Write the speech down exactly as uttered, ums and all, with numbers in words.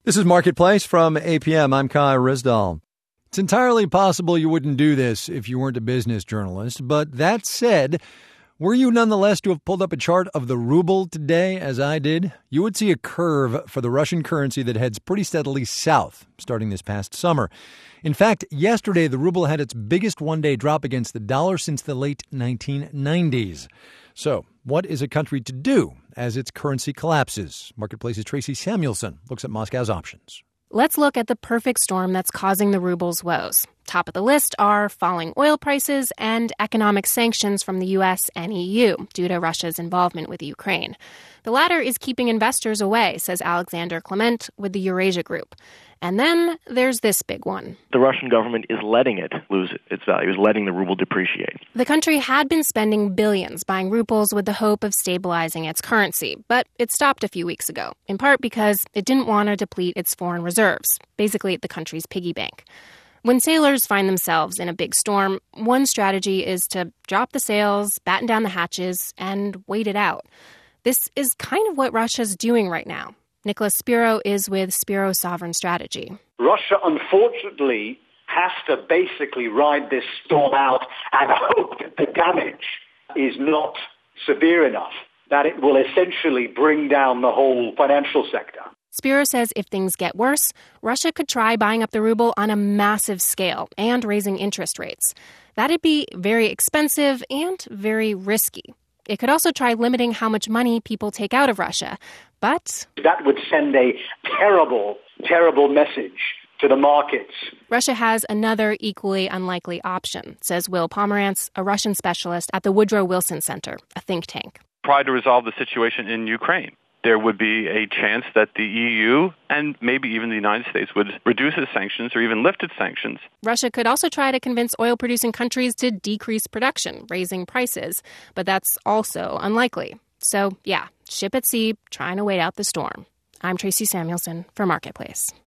This is Marketplace from A P M. I'm Kai Risdall. It's entirely possible you wouldn't do this if you weren't a business journalist. But that said, were you nonetheless to have pulled up a chart of the ruble today, as I did, you would see a curve for the Russian currency that heads pretty steadily south starting this past summer. In fact, yesterday, the ruble had its biggest one-day drop against the dollar since the late nineteen nineties. So, what is a country to do as its currency collapses? Marketplace's Tracy Samuelson looks at Moscow's options. Let's look at the perfect storm that's causing the ruble's woes. Top of the list are falling oil prices and economic sanctions from the U S and E U due to Russia's involvement with Ukraine. The latter is keeping investors away, says Alexander Clement with the Eurasia Group. And then there's this big one. The Russian government is letting it lose its value, is letting the ruble depreciate. The country had been spending billions buying rubles with the hope of stabilizing its currency, but it stopped a few weeks ago, in part because it didn't want to deplete its foreign reserves, basically the country's piggy bank. When sailors find themselves in a big storm, one strategy is to drop the sails, batten down the hatches, and wait it out. This is kind of what Russia's doing right now. Nicholas Spiro is with Spiro Sovereign Strategy. Russia, unfortunately, has to basically ride this storm out and hope that the damage is not severe enough, that it will essentially bring down the whole financial sector. Spiro says if things get worse, Russia could try buying up the ruble on a massive scale and raising interest rates. That'd be very expensive and very risky. It could also try limiting how much money people take out of Russia. But that would send a terrible, terrible message to the markets. Russia has another equally unlikely option, says Will Pomerantz, a Russian specialist at the Woodrow Wilson Center, a think tank. Try to resolve the situation in Ukraine. There would be a chance that the E U and maybe even the United States would reduce its sanctions or even lift its sanctions. Russia could also try to convince oil-producing countries to decrease production, raising prices. But that's also unlikely. So, yeah, ship at sea, trying to wait out the storm. I'm Tracy Samuelson for Marketplace.